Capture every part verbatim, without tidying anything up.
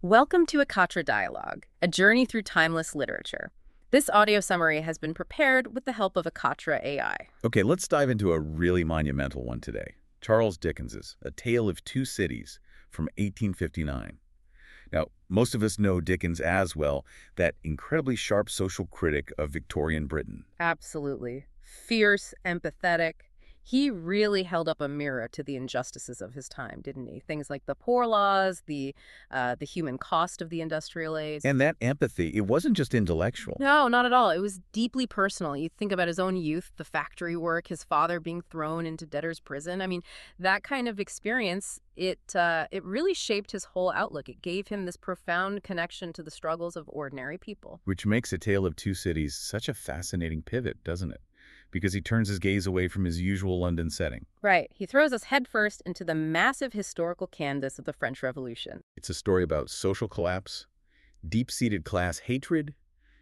Welcome to Akatra Dialogue, a journey through timeless literature. This audio summary has been prepared with the help of Akatra A I. Okay, let's dive into a really monumental one today. Charles Dickens's A Tale of Two Cities from eighteen fifty-nine. Now, most of us know Dickens as, well, that incredibly sharp social critic of Victorian Britain. Absolutely. Fierce, empathetic. He really held up a mirror to the injustices of his time, didn't he? Things like the poor laws, the uh, the human cost of the industrial age. And that empathy, it wasn't just intellectual. No, not at all. It was deeply personal. You think about his own youth, the factory work, his father being thrown into debtor's prison. I mean, that kind of experience, it uh, it really shaped his whole outlook. It gave him this profound connection to the struggles of ordinary people. Which makes A Tale of Two Cities such a fascinating pivot, doesn't it? Because he turns his gaze away from his usual London setting. Right. He throws us headfirst into the massive historical canvas of the French Revolution. It's a story about social collapse, deep-seated class hatred,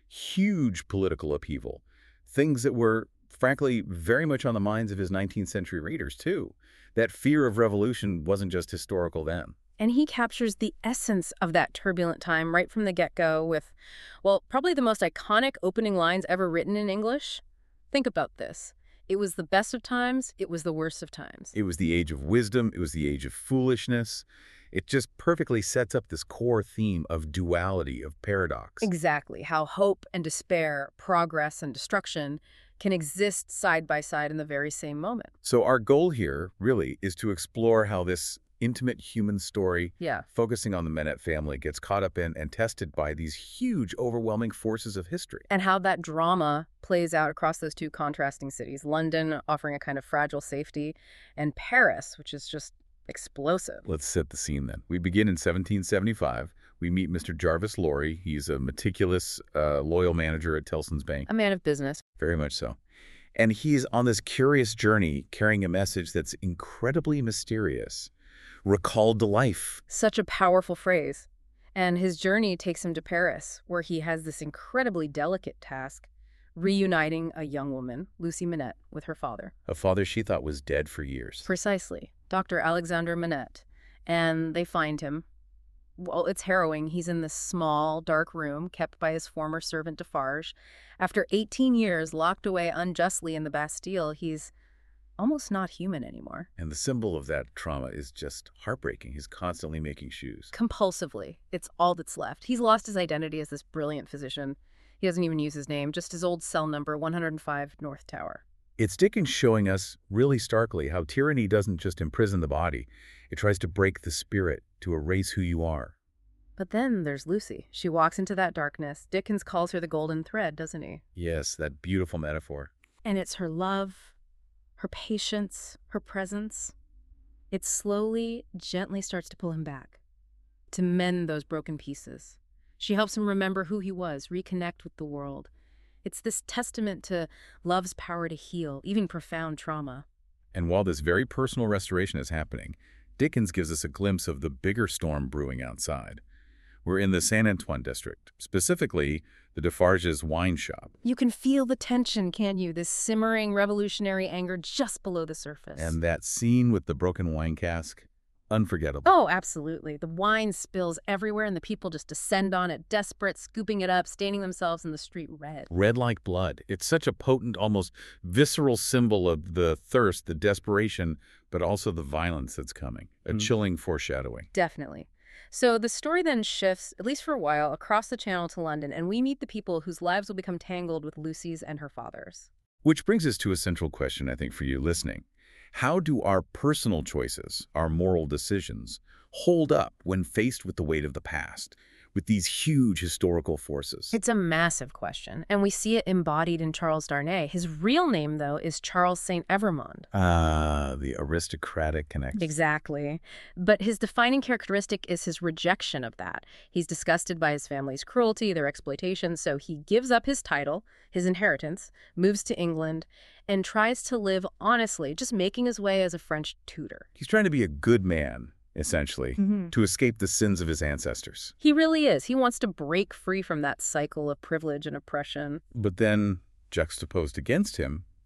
huge political upheaval, things that were, frankly, very much on the minds of his nineteenth century readers, too. That fear of revolution wasn't just historical then. And he captures the essence of that turbulent time right from the get-go with, well, probably the most iconic opening lines ever written in English. Think about this. It was the best of times, it was the worst of times. It was the age of wisdom, it was the age of foolishness. It just perfectly sets up this core theme of duality, of paradox. Exactly. How hope and despair, progress and destruction can exist side by side in the very same moment. So our goal here, really, is to explore how this intimate human story, Yeah. focusing on the Manet family, gets caught up in and tested by these huge, overwhelming forces of history. And how that drama plays out across those two contrasting cities. London offering a kind of fragile safety, and Paris, which is just explosive. Let's set the scene then. We begin in seventeen seventy-five. We meet Mister Jarvis Lorry. He's a meticulous, uh, loyal manager at Tellson's Bank. A man of business. Very much so. And he's on this curious journey carrying a message that's incredibly mysterious. Recalled to life. Such a powerful phrase. And his journey takes him to Paris, where he has this incredibly delicate task, reuniting a young woman, Lucy Manet, with her father. A father she thought was dead for years. Precisely. Doctor Alexandre Manet. And they find him. Well, it's harrowing. He's in this small, dark room kept by his former servant Defarge. After eighteen years locked away unjustly in the Bastille, he's almost not human anymore. And the symbol of that trauma is just heartbreaking. He's constantly making shoes. Compulsively. It's all that's left. He's lost his identity as this brilliant physician. He doesn't even use his name, just his old cell number, one hundred five North Tower. It's Dickens showing us, really starkly, how tyranny doesn't just imprison the body. It tries to break the spirit, to erase who you are. But then there's Lucy. She walks into that darkness. Dickens calls her the golden thread, doesn't he? Yes, that beautiful metaphor. And it's her love, her patience, her presence. It slowly, gently starts to pull him back, to mend those broken pieces. She helps him remember who he was, reconnect with the world. It's this testament to love's power to heal, even profound trauma. And while this very personal restoration is happening, Dickens gives us a glimpse of the bigger storm brewing outside. We're in the Saint Antoine district, specifically the Defarge's wine shop. You can feel the tension, can't you? This simmering revolutionary anger just below the surface. And that scene with the broken wine cask, unforgettable. Oh, absolutely. The wine spills everywhere and the people just descend on it, desperate, scooping it up, staining themselves in the street red. Red like blood. It's such a potent, almost visceral symbol of the thirst, the desperation, but also the violence that's coming. A Mm. chilling foreshadowing. Definitely. So the story then shifts, at least for a while, across the channel to London, and we meet the people whose lives will become tangled with Lucy's and her father's. Which brings us to a central question, I think, for you listening. How do our personal choices, our moral decisions, hold up when faced with the weight of the past, with these huge historical forces? It's a massive question, and we see it embodied in Charles Darnay. His real name, though, is Charles Saint Evremond. Ah, the aristocratic connection. Exactly. But his defining characteristic is his rejection of that. He's disgusted by his family's cruelty, their exploitation, so he gives up his title, his inheritance, moves to England, and tries to live honestly, just making his way as a French tutor. He's trying to be a good man, essentially, Mm-hmm. to escape the sins of his ancestors. He really is. He wants to break free from that cycle of privilege and oppression. But then, juxtaposed against him,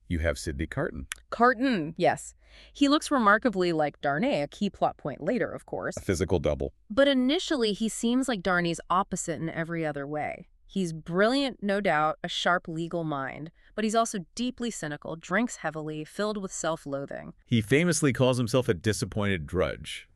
you have Sidney Carton, Carton, yes. He looks remarkably like Darnay, a key plot point later, of course. a physical double. But initially, he seems like Darnay's opposite in every other way. He's brilliant, no doubt, a sharp legal mind, but he's also deeply cynical, drinks heavily, filled with self-loathing. He famously calls himself a disappointed drudge.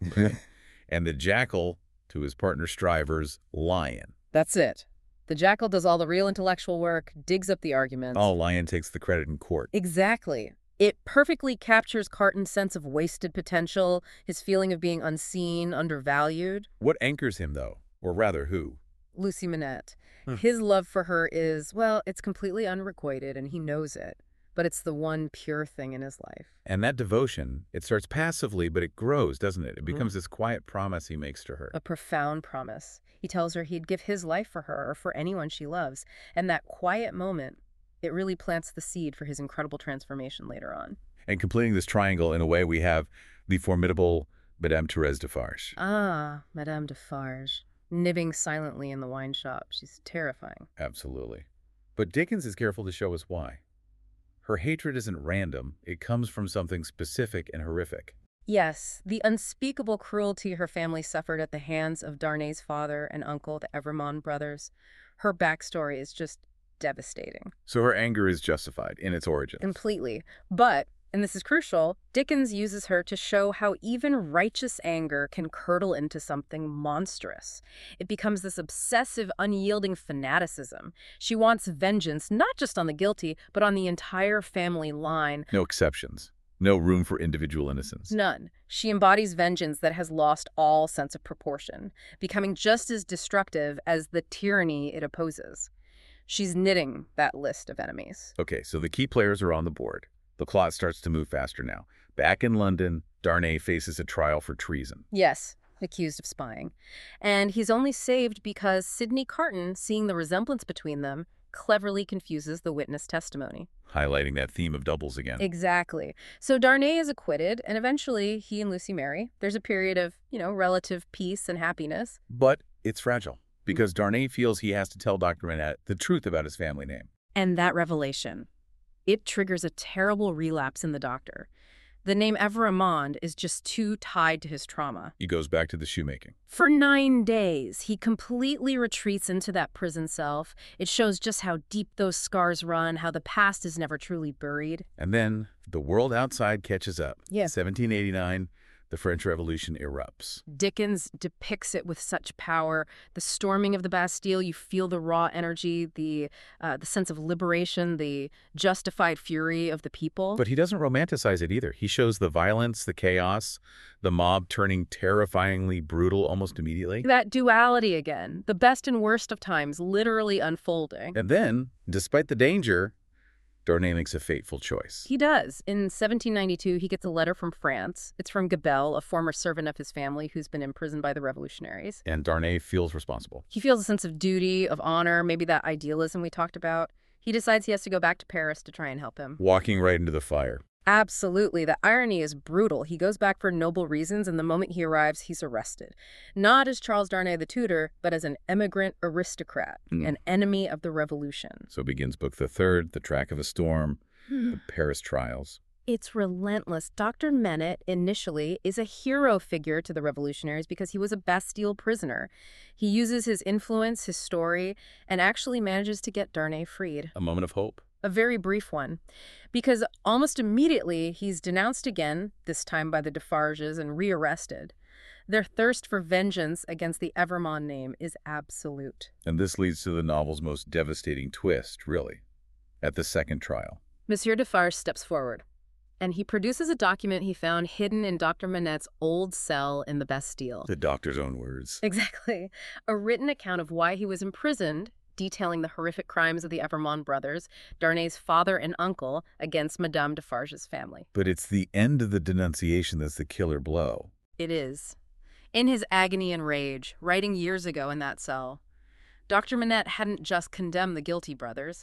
And the jackal, to his partner Stryver's lion. That's it. The jackal does all the real intellectual work, digs up the arguments. All lion takes the credit in court. Exactly. It perfectly captures Carton's sense of wasted potential, his feeling of being unseen, undervalued. What anchors him, though? Or rather, who? Lucy Manette. Hmm. His love for her is, well, it's completely unrequited, and he knows it. But it's the one pure thing in his life. And that devotion, it starts passively, but it grows, doesn't it? It becomes this quiet promise he makes to her. A profound promise. He tells her he'd give his life for her or for anyone she loves. And that quiet moment, it really plants the seed for his incredible transformation later on. And completing this triangle, in a way, we have the formidable Madame Thérèse Defarge. Ah, Madame Defarge. Nibbing silently in the wine shop. She's terrifying. Absolutely. But Dickens is careful to show us why. Her hatred isn't random. It comes from something specific and horrific. Yes, the unspeakable cruelty her family suffered at the hands of Darnay's father and uncle, the Evrémonde brothers. Her backstory is just devastating. So her anger is justified in its origins. Completely. But, and this is crucial, Dickens uses her to show how even righteous anger can curdle into something monstrous. It becomes this obsessive, unyielding fanaticism. She wants vengeance not just on the guilty, but on the entire family line. No exceptions. No room for individual innocence. None. She embodies vengeance that has lost all sense of proportion, becoming just as destructive as the tyranny it opposes. She's knitting that list of enemies. Okay, so the key players are on the board. The plot starts to move faster now. Back in London, Darnay faces a trial for treason. Yes, accused of spying. And he's only saved because Sidney Carton, seeing the resemblance between them, cleverly confuses the witness testimony. Highlighting that theme of doubles again. Exactly. So Darnay is acquitted, and eventually he and Lucy marry. There's a period of, you know, relative peace and happiness. But it's fragile, because Darnay feels he has to tell Doctor Manette the truth about his family name. And that revelation, it triggers a terrible relapse in the doctor. The name Evrémonde is just too tied to his trauma. He goes back to the shoemaking. For nine days, he completely retreats into that prison self. It shows just how deep those scars run, how the past is never truly buried. And then the world outside catches up. Yeah. seventeen eighty-nine, the French Revolution erupts. Dickens depicts it with such power. The storming of the Bastille, you feel the raw energy, the uh, the sense of liberation, the justified fury of the people. But he doesn't romanticize it either. He shows the violence, the chaos, the mob turning terrifyingly brutal almost immediately. That duality again, the best and worst of times literally unfolding. And then, despite the danger, Darnay makes a fateful choice. He does. In seventeen ninety-two, he gets a letter from France. It's from Gabelle, a former servant of his family who's been imprisoned by the revolutionaries. And Darnay feels responsible. He feels a sense of duty, of honor, maybe that idealism we talked about. He decides he has to go back to Paris to try and help him. Walking right into the fire. Absolutely. The irony is brutal. He goes back for noble reasons, and the moment he arrives, he's arrested. Not as Charles Darnay the Tutor, but as an emigrant aristocrat, Mm. an enemy of the revolution. So begins Book the Third, The Track of a Storm, the Paris Trials. It's relentless. Doctor Manette, initially, is a hero figure to the revolutionaries because he was a Bastille prisoner. He uses his influence, his story, and actually manages to get Darnay freed. A moment of hope. A very brief one, because almost immediately he's denounced again, this time by the Defarges, and rearrested. Their thirst for vengeance against the Evrémonde name is absolute. And this leads to the novel's most devastating twist, really, at the second trial. Monsieur Defarge steps forward, and he produces a document he found hidden in Doctor Manette's old cell in the Bastille. The doctor's own words. Exactly. A written account of why he was imprisoned, detailing the horrific crimes of the Evrémonde brothers, Darnay's father and uncle, against Madame Defarge's family. But it's the end of the denunciation that's the killer blow. It is. In his agony and rage, writing years ago in that cell, Doctor Manette hadn't just condemned the guilty brothers.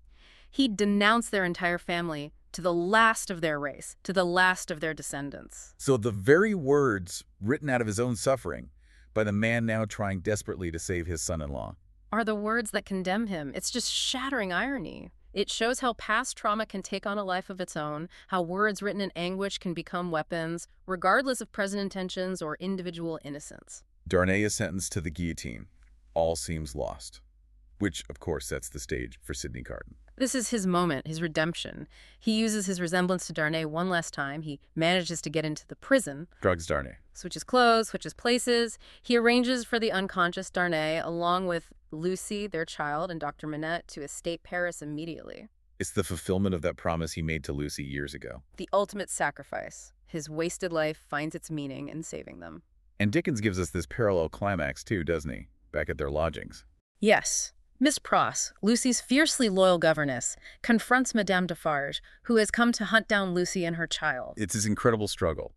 He denounced their entire family to the last of their race, to the last of their descendants. So the very words written out of his own suffering by the man now trying desperately to save his son-in-law. Are the words that condemn him. It's just shattering irony. It shows how past trauma can take on a life of its own, how words written in anguish can become weapons, regardless of present intentions or individual innocence. Darnay is sentenced to the guillotine. All seems lost. Which, of course, sets the stage for Sidney Carton. This is his moment, his redemption. He uses his resemblance to Darnay one last time. He manages to get into the prison. Drugs Darnay. Switches clothes, switches places. He arranges for the unconscious Darnay, along with Lucy, their child, and Doctor Manette, to escape Paris immediately. It's the fulfillment of that promise he made to Lucy years ago. The ultimate sacrifice. His wasted life finds its meaning in saving them. And Dickens gives us this parallel climax, too, doesn't he? Back at their lodgings. Yes. Miss Pross, Lucy's fiercely loyal governess, confronts Madame Defarge, who has come to hunt down Lucy and her child. It's this incredible struggle.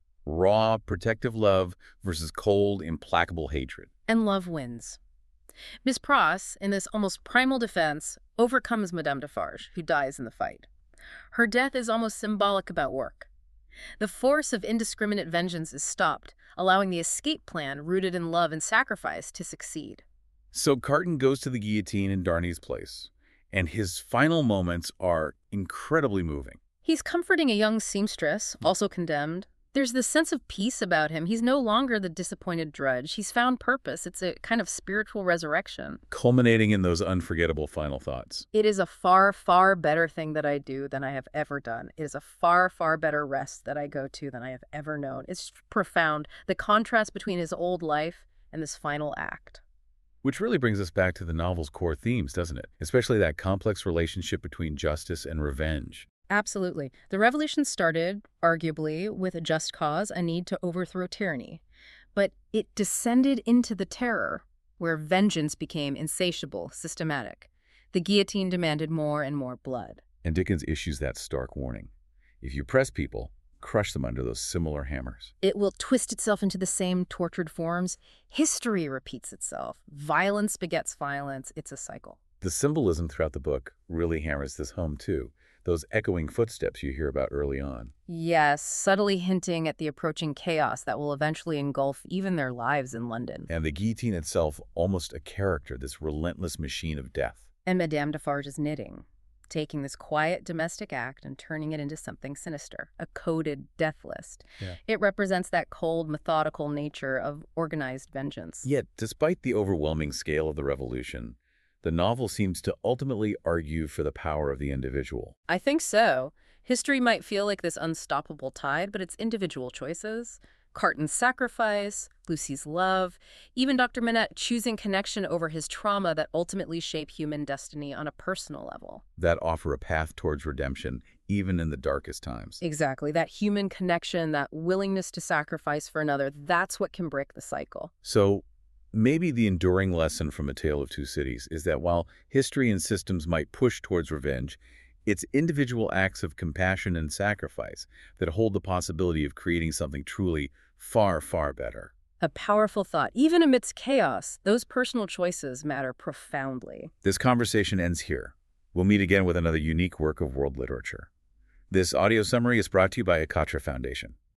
Raw, protective love versus cold, implacable hatred. And love wins. Miss Pross, in this almost primal defense, overcomes Madame Defarge, who dies in the fight. Her death is almost symbolic about work. The force of indiscriminate vengeance is stopped, allowing the escape plan rooted in love and sacrifice to succeed. So Carton goes to the guillotine in Darnay's place, and his final moments are incredibly moving. He's comforting a young seamstress, also condemned. There's this sense of peace about him. He's no longer the disappointed drudge. He's found purpose. It's a kind of spiritual resurrection. Culminating in those unforgettable final thoughts. It is a far, far better thing that I do than I have ever done. It is a far, far better rest that I go to than I have ever known. It's profound, the contrast between his old life and this final act. Which really brings us back to the novel's core themes, doesn't it? Especially that complex relationship between justice and revenge. Absolutely. The revolution started, arguably, with a just cause, a need to overthrow tyranny. But it descended into the terror, where vengeance became insatiable, systematic. The guillotine demanded more and more blood. And Dickens issues that stark warning. If you press people, crush them under those similar hammers. It will twist itself into the same tortured forms. History repeats itself. Violence begets violence. It's a cycle. The symbolism throughout the book really hammers this home, too. Those echoing footsteps you hear about early on. Yes, subtly hinting at the approaching chaos that will eventually engulf even their lives in London. And the guillotine itself, almost a character, this relentless machine of death. And Madame Defarge's knitting, taking this quiet domestic act and turning it into something sinister, a coded death list. Yeah. It represents that cold, methodical nature of organized vengeance. Yet, despite the overwhelming scale of the revolution, the novel seems to ultimately argue for the power of the individual. I think so. History might feel like this unstoppable tide, but it's individual choices. Carton's sacrifice, Lucy's love, even Doctor Manette choosing connection over his trauma that ultimately shape human destiny on a personal level. That offer a path towards redemption, even in the darkest times. Exactly. That human connection, that willingness to sacrifice for another, that's what can break the cycle. So, maybe the enduring lesson from A Tale of Two Cities is that while history and systems might push towards revenge, it's individual acts of compassion and sacrifice that hold the possibility of creating something truly far, far better. A powerful thought. Even amidst chaos, those personal choices matter profoundly. This conversation ends here. We'll meet again with another unique work of world literature. This audio summary is brought to you by Akatra Foundation.